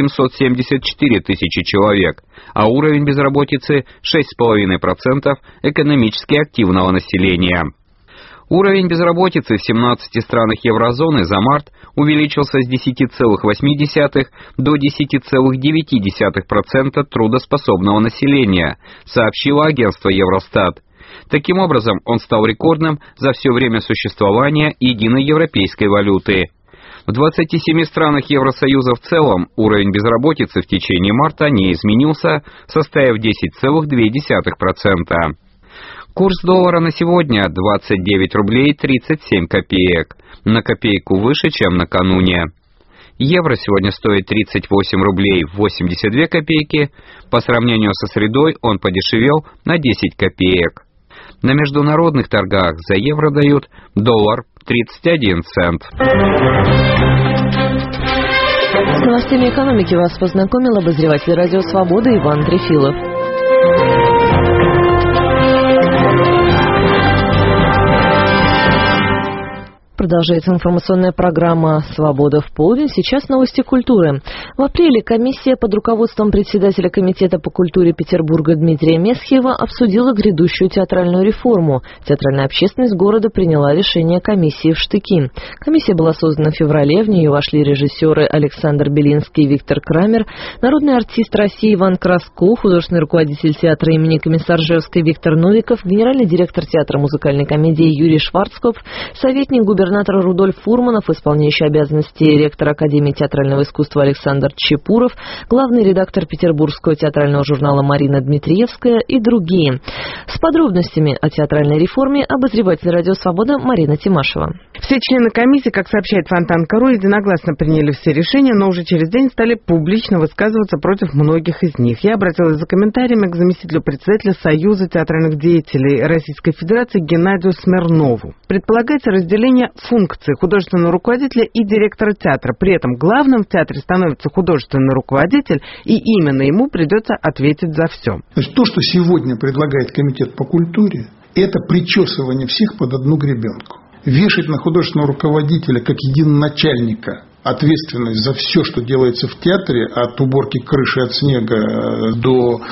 Speaker 6: 874 тысячи человек, а уровень безработицы 6,5% экономически активного населения. Уровень безработицы в 17 странах еврозоны за март увеличился с 10,8 до 10,9% трудоспособного населения, сообщило агентство Евростат. Таким образом, он стал рекордным за все время существования единой европейской валюты. В 27 странах Евросоюза в целом уровень безработицы в течение марта не изменился, составив 10,2%. Курс доллара на сегодня 29 рублей 37 копеек, на копейку выше, чем накануне. Евро сегодня стоит 38 рублей 82 копейки, по сравнению со средой он подешевел на 10 копеек. На международных торгах за евро дают $1.31.
Speaker 1: С новостями экономики вас познакомил обозреватель Радио Свобода Иван Трефилов. Продолжается информационная программа «Свобода в полдень». Сейчас новости культуры. В апреле комиссия под руководством председателя Комитета по культуре Петербурга Дмитрия Месхиева обсудила грядущую театральную реформу. Театральная общественность города приняла решение комиссии в штыки. Комиссия была создана в феврале. В нее вошли режиссеры Александр Белинский и Виктор Крамер, народный артист России Иван Краско, художественный руководитель театра имени Комиссаржевской Виктор Новиков, генеральный директор театра музыкальной комедии Юрий Шварцкопф, советник губернатора Рудольф Фурманов, исполняющий обязанности ректора Академии театрального искусства Александр Чепуров, главный редактор Петербургского театрального журнала Марина Дмитриевская и другие. С подробностями о театральной реформе обозреватель Радио Свобода Марина Тимашева.
Speaker 7: Все члены комиссии, как сообщает Фонтанка.ру, единогласно приняли все решения, но уже через день стали публично высказываться против многих из них. Я обратилась за комментариями к заместителю председателя Союза театральных деятелей Российской Федерации Геннадию Смирнову. Предполагается разделение функций художественного руководителя и директора театра. При этом главным в театре становится художественный руководитель, и именно ему придется ответить за все.
Speaker 8: Значит, то, что сегодня предлагает Комитет по культуре, это причесывание всех под одну гребенку. Вешать на художественного руководителя как единоначальника ответственность за все, что делается в театре, от уборки крыши от снега до,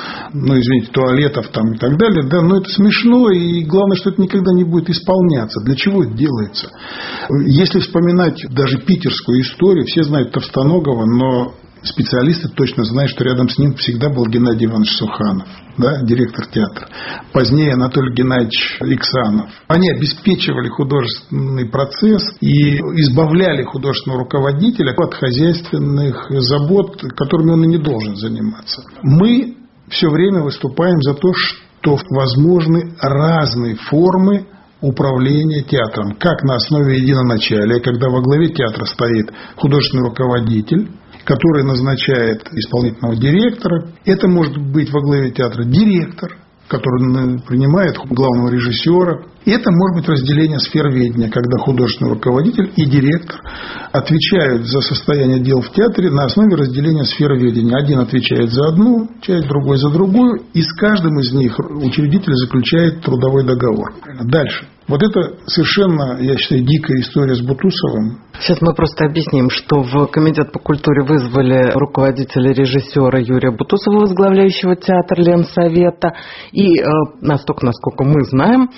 Speaker 8: туалетов там и так далее, да, но это смешно, и главное, что это никогда не будет исполняться. Для чего это делается? Если вспоминать даже питерскую историю, все знают Товстоногова, но специалисты точно знают, что рядом с ним всегда был Геннадий Иванович Суханов, да, директор театра. Позднее Анатолий Геннадьевич Иксанов. Они обеспечивали художественный процесс и избавляли художественного руководителя от хозяйственных забот, которыми он и не должен заниматься. Мы все время выступаем за то, что возможны разные формы управления театром. Как на основе единоначалия, когда во главе театра стоит художественный руководитель, который назначает исполнительного директора. Это может быть во главе театра директор, который принимает главного режиссера. И это может быть разделение сфер ведения, когда художественный руководитель и директор отвечают за состояние дел в театре на основе разделения сфер ведения. Один отвечает за одну часть, другой за другую, и с каждым из них учредитель заключает трудовой договор. Дальше. Вот это совершенно, я считаю, дикая история с Бутусовым.
Speaker 7: Сейчас мы просто объясним, что в Комитет по культуре вызвали руководителя режиссера Юрия Бутусова, возглавляющего театр Ленсовета. И настолько, насколько мы знаем,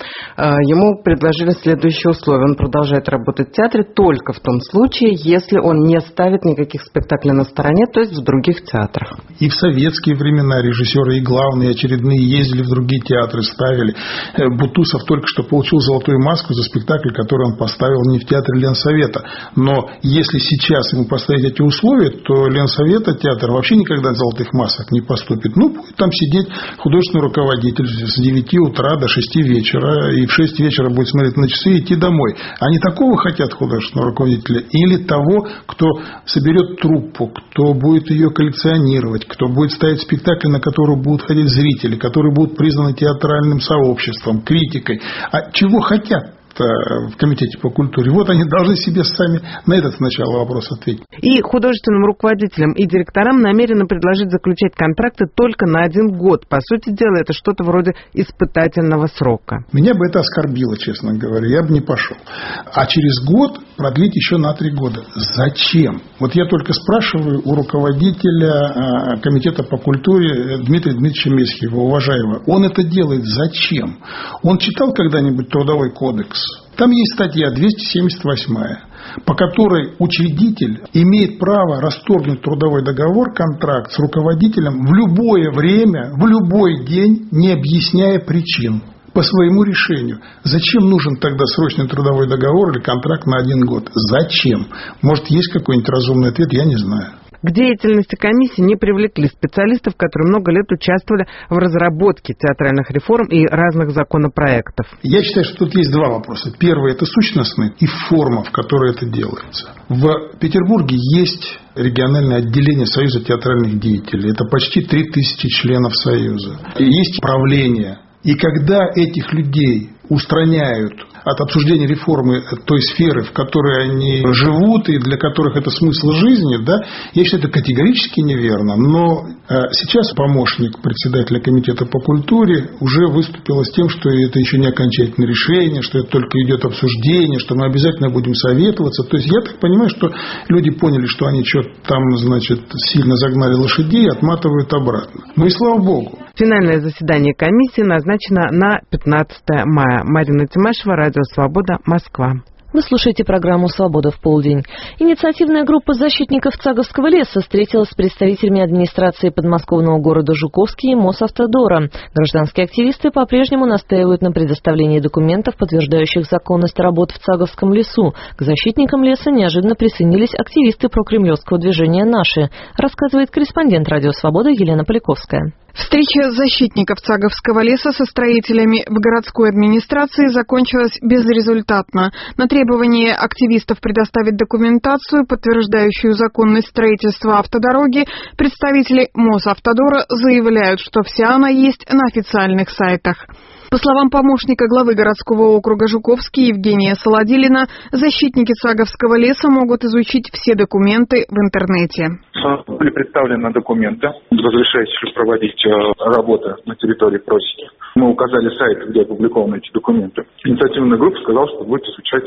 Speaker 7: ему предложили следующие условия. Он продолжает работать в театре только в том случае, если он не ставит никаких спектаклей на стороне, то есть в других театрах.
Speaker 8: И в советские времена режиссеры и главные, и очередные ездили в другие театры, ставили. Бутусов только что получил «Золотую маску» за спектакль, который он поставил не в театре Ленсовета. Но если сейчас ему поставить эти условия, то Ленсовета театр вообще никогда «Золотых масок» не поступит. Будет там сидеть художественный руководитель с 9 утра до 6 вечера, и в 6 вечера будет смотреть на часы и идти домой. Они такого хотят художественного руководителя? Или того, кто соберет труппу, кто будет ее коллекционировать, кто будет ставить спектакль, на который будут ходить зрители, которые будут признаны театральным сообществом, критикой. А чего хотят в Комитете по культуре? Вот они должны себе сами на этот сначала вопрос ответить.
Speaker 7: И художественным руководителям и директорам намерены предложить заключать контракты только на 1 год. По сути дела, это что-то вроде испытательного срока.
Speaker 8: Меня бы это оскорбило, честно говоря. Я бы не пошел. А через год продлить еще на 3 года. Зачем? Вот я только спрашиваю у руководителя Комитета по культуре Дмитрия Дмитриевича Месхиева, уважаемого. Он это делает зачем? Он читал когда-нибудь Трудовой кодекс? Там есть статья 278, по которой учредитель имеет право расторгнуть трудовой договор, контракт с руководителем в любое время, в любой день, не объясняя причин, по своему решению. Зачем нужен тогда срочный трудовой договор или контракт на 1 год? Зачем? Может, есть какой-нибудь разумный ответ, я не знаю.
Speaker 7: К деятельности комиссии не привлекли специалистов, которые много лет участвовали в разработке театральных реформ и разных законопроектов.
Speaker 8: Я считаю, что тут есть 2 вопроса. Первый – это сущностный и форма, в которой это делается. В Петербурге есть региональное отделение Союза театральных деятелей. Это почти 3000 членов Союза. И есть правление. И когда этих людей устраняют от обсуждения реформы той сферы, в которой они живут и для которых это смысл жизни, да, я считаю, это категорически неверно. Но сейчас помощник председателя Комитета по культуре уже выступила с тем, что это еще не окончательное решение, что это только идет обсуждение, что мы обязательно будем советоваться. То есть я так понимаю, что люди поняли, что они что-то там, сильно загнали лошадей и отматывают обратно. Ну и слава богу.
Speaker 7: Финальное заседание комиссии назначено на 15 мая. Марина Тимашева, Радио «Свобода», Москва.
Speaker 1: Вы слушаете программу «Свобода в полдень». Инициативная группа защитников Цаговского леса встретилась с представителями администрации подмосковного города Жуковский и Мосавтодора. Гражданские активисты по-прежнему настаивают на предоставлении документов, подтверждающих законность работ в Цаговском лесу. К защитникам леса неожиданно присоединились активисты прокремлевского движения «Наши», рассказывает корреспондент «Радио Свобода» Елена Поляковская.
Speaker 9: Встреча защитников Цаговского леса со строителями в городской администрации закончилась безрезультатно. На требование активистов предоставить документацию, подтверждающую законность строительства автодороги, представители Мосавтодора заявляют, что вся она есть на официальных сайтах. По словам помощника главы городского округа Жуковский Евгения Солодилина, защитники Цаговского леса могут изучить все документы в интернете.
Speaker 10: Были представлены документы, разрешающие проводить работы на территории просеки. Мы указали сайт, где опубликованы эти документы. Инициативная группа сказала, что будет изучать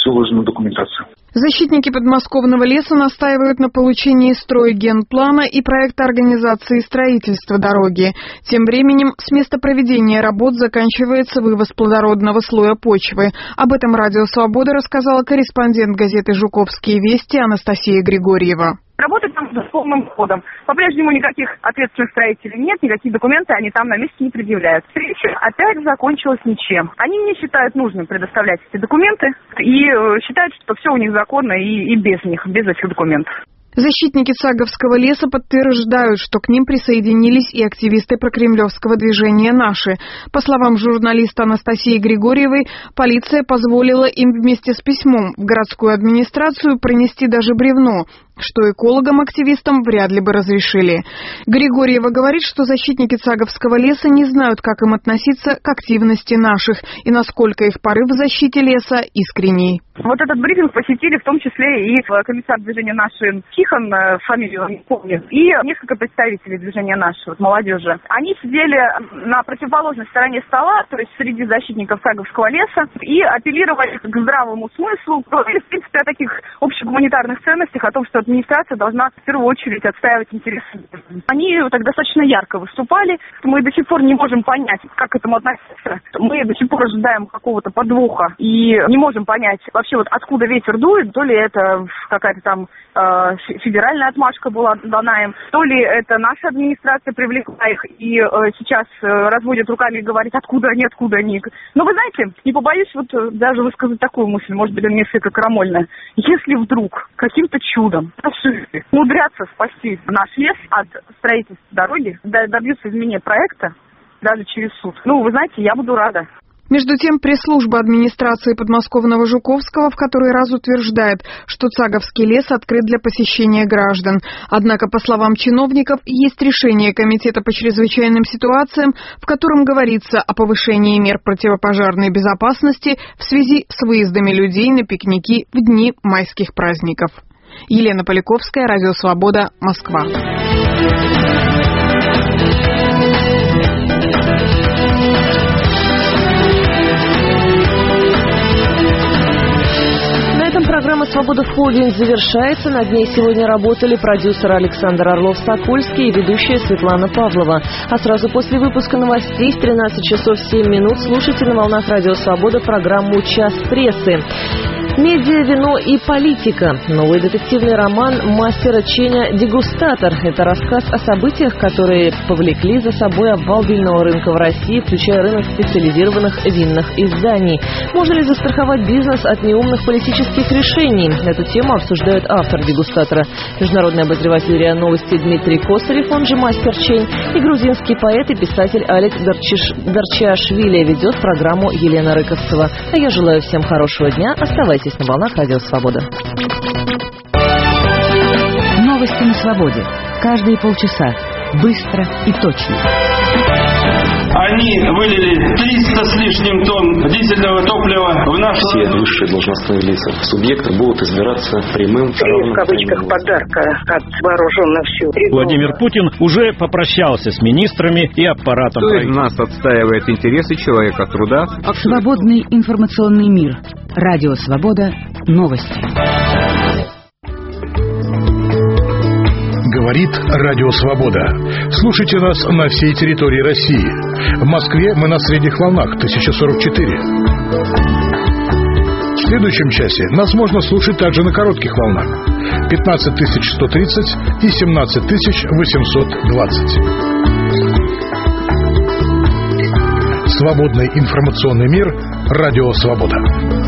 Speaker 10: всю выложенную документацию.
Speaker 9: Защитники подмосковного леса настаивают на получении стройгенплана и проекта организации строительства дороги. Тем временем с места проведения работ заканчивается вывоз плодородного слоя почвы. Об этом Радио Свобода рассказала корреспондент газеты «Жуковские вести» Анастасия Григорьева.
Speaker 11: Работать там с полным ходом. По-прежнему никаких ответственных строителей нет, никакие документы они там на месте не предъявляют. Встреча опять закончилась ничем. Они не считают нужным предоставлять эти документы и считают, что все у них законно и без них, без этих документов.
Speaker 9: Защитники Цаговского леса подтверждают, что к ним присоединились и активисты прокремлевского движения «Наши». По словам журналиста Анастасии Григорьевой, полиция позволила им вместе с письмом в городскую администрацию принести даже бревно, что экологам-активистам вряд ли бы разрешили. Григорьева говорит, что защитники Цаговского леса не знают, как им относиться к активности «Наших» и насколько их порыв в защите леса искренний.
Speaker 11: Вот этот брифинг посетили в том числе и комиссар движения «Наши» Тихон, фамилию не помню, и несколько представителей движения «Наши», вот, молодежи. Они сидели на противоположной стороне стола, то есть среди защитников Цаговского леса, и апеллировали к здравому смыслу, говорили, в принципе, о таких общегуманитарных ценностях, о том, что администрация должна в первую очередь отстаивать интересы. Они так достаточно ярко выступали. Мы до сих пор не можем понять, как к этому относиться. Мы до сих пор ожидаем какого-то подвоха и не можем понять вообще вот откуда ветер дует, то ли это какая-то там федеральная отмашка была дана им, то ли это наша администрация привлекла их и сейчас разводит руками и говорит, откуда они. Но вы знаете, не побоюсь вот даже высказать такую мысль, может быть, несколько крамольная. Если вдруг каким-то чудом умудрятся спасти наш лес от строительства дороги, добьются изменения проекта даже через суд, вы знаете, я буду рада.
Speaker 9: Между тем, пресс-служба администрации подмосковного Жуковского в который раз утверждает, что Цаговский лес открыт для посещения граждан. Однако, по словам чиновников, есть решение Комитета по чрезвычайным ситуациям, в котором говорится о повышении мер противопожарной безопасности в связи с выездами людей на пикники в дни майских праздников. Елена Поляковская, Радио Свобода, Москва.
Speaker 1: Программа «Свобода в холдинг» завершается. Над ней сегодня работали продюсер Александр Орлов-Сокольский и ведущая Светлана Павлова. А сразу после выпуска новостей в 13 часов 7 минут слушайте на волнах Радио Свобода программу «Час прессы». Медиа, вино и политика. Новый детективный роман мастера Ченя «Дегустатор». Это рассказ о событиях, которые повлекли за собой обвал винного рынка в России, включая рынок специализированных винных изданий. Можно ли застраховать бизнес от неумных политических решений? Эту тему обсуждает автор «Дегустатора», международный обозреватель РИА Новости Дмитрий Косарев, он же мастер Чень, и грузинский поэт и писатель Алик Дарчиашвили. Ведет программу Елена Рыковцева. А я желаю всем хорошего дня. Оставайтесь на волнах Радио Свобода.
Speaker 28: Новости на свободе. Каждые полчаса. Быстро и точно.
Speaker 12: Они вылили 300 с лишним тонн дизельного топлива в наш...
Speaker 13: Все высшие должностные лица субъекта будут избираться прямым...
Speaker 4: в кавычках подарка от вооруженных сил.
Speaker 26: Владимир Путин уже попрощался с министрами и аппаратом.
Speaker 6: Кто из нас отстаивает интересы человека труда?
Speaker 28: Свободный информационный мир. Радио Свобода. Новости.
Speaker 15: Говорит Радио Свобода. Слушайте нас на всей территории России. В Москве мы на средних волнах 1044. В следующем часе нас можно слушать также на коротких волнах 15130 и 17820. Свободный информационный мир. Радио Свобода.